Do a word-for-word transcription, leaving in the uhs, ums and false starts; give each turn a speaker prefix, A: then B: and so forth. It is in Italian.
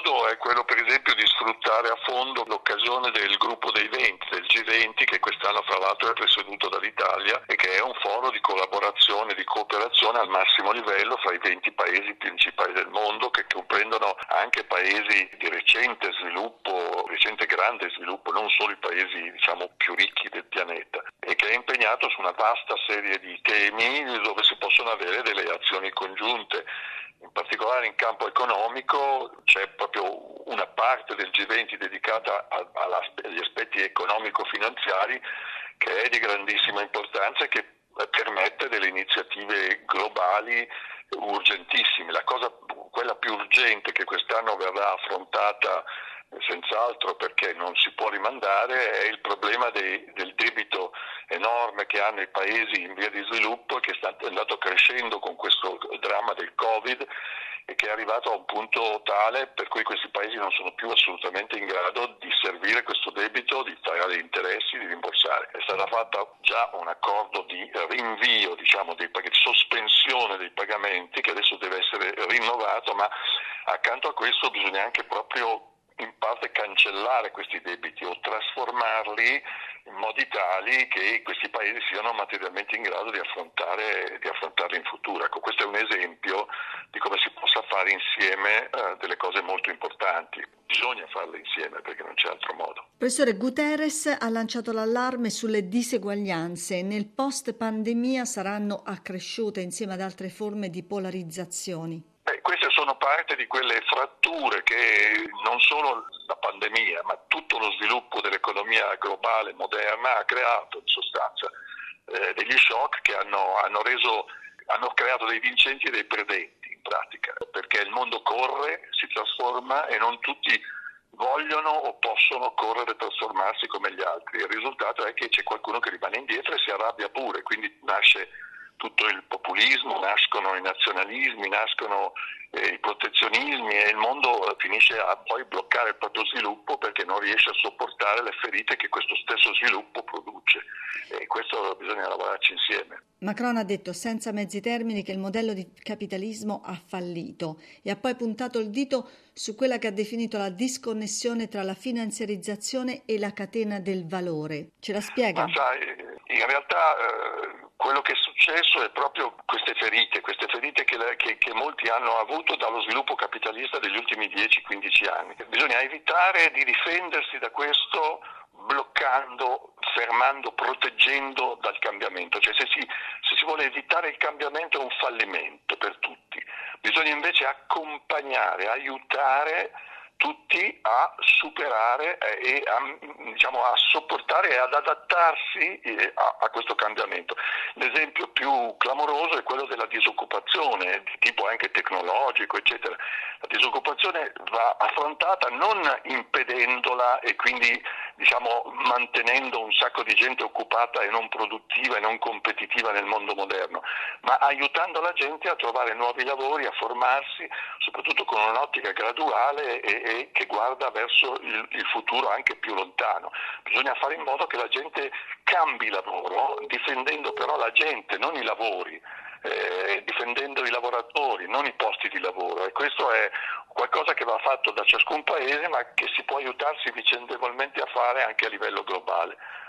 A: modo è quello per esempio di sfruttare a fondo l'occasione del gruppo dei venti, del G venti, che quest'anno fra l'altro è presieduto dall'Italia e che è un foro di collaborazione, di cooperazione al massimo livello fra i venti paesi principali del mondo, che comprendono anche paesi di recente sviluppo, recente grande sviluppo, non solo i paesi diciamo più ricchi del pianeta, e che è impegnato su una vasta serie di temi dove si possono avere delle azioni congiunte. In particolare in campo economico c'è proprio una parte del G venti dedicata a, a, agli aspetti economico-finanziari che è di grandissima importanza e che permette delle iniziative globali urgentissime. La cosa, quella più urgente che quest'anno verrà affrontata senz'altro perché non si può rimandare, è il problema dei, del debito enorme che hanno i paesi in via di sviluppo, che è andato crescendo con questo dramma del Covid e che è arrivato a un punto tale per cui questi paesi non sono più assolutamente in grado di servire questo debito, di pagare gli interessi, di rimborsare. È stata fatta già un accordo di rinvio, diciamo, di sospensione dei pagamenti che adesso deve essere rinnovato, ma accanto a questo bisogna anche proprio in parte cancellare questi debiti o trasformarli in modi tali che questi paesi siano materialmente in grado di affrontare di affrontarli in futuro. Ecco, questo è un esempio di come si possa fare insieme eh, delle cose molto importanti. Bisogna farle insieme perché non c'è altro modo.
B: Professore, Guterres ha lanciato l'allarme sulle diseguaglianze. Nel post-pandemia saranno accresciute insieme ad altre forme di polarizzazioni.
A: Beh, queste sono parte di quelle fratture che non solo la pandemia, ma tutto lo sviluppo dell'economia globale moderna ha creato in sostanza eh, degli shock che hanno, hanno reso, hanno creato dei vincenti e dei perdenti in pratica, perché il mondo corre, si trasforma e non tutti vogliono o possono correre e trasformarsi come gli altri. Il risultato è che c'è qualcuno che rimane indietro e si arrabbia pure, quindi nasce tutto il populismo, nascono i nazionalismi, nascono eh, i protezionismi e il mondo finisce a poi bloccare il proprio sviluppo perché non riesce a sopportare le ferite che questo stesso sviluppo produce, e questo bisogna lavorarci insieme.
B: Macron ha detto senza mezzi termini che il modello di capitalismo ha fallito e ha poi puntato il dito su quella che ha definito la disconnessione tra la finanziarizzazione e la catena del valore. Ce la spiega?
A: Ma sai, in realtà eh, quello che è successo è proprio queste ferite, queste ferite che, che, che molti hanno avuto dallo sviluppo capitalista degli ultimi dieci quindici anni. Bisogna evitare di difendersi da questo bloccando, fermando, proteggendo dal cambiamento. Cioè se si, se si vuole evitare il cambiamento è un fallimento per tutti. Bisogna invece accompagnare, aiutare tutti a superare e a, diciamo, a sopportare e ad adattarsi a, a questo cambiamento. L'esempio più clamoroso è quello della disoccupazione, di tipo anche tecnologico, eccetera. La disoccupazione va affrontata non impedendola e quindi diciamo mantenendo un sacco di gente occupata e non produttiva e non competitiva nel mondo moderno, ma aiutando la gente a trovare nuovi lavori, a formarsi, soprattutto con un'ottica graduale e, e che guarda verso il, il futuro anche più lontano. Bisogna fare in modo che la gente cambi lavoro, difendendo però la gente, non i lavori, eh, difendendo i lavoratori, non i posti di lavoro, e questo è qualcosa che va fatto da ciascun paese ma che si può aiutarsi vicendevolmente a fare anche a livello globale.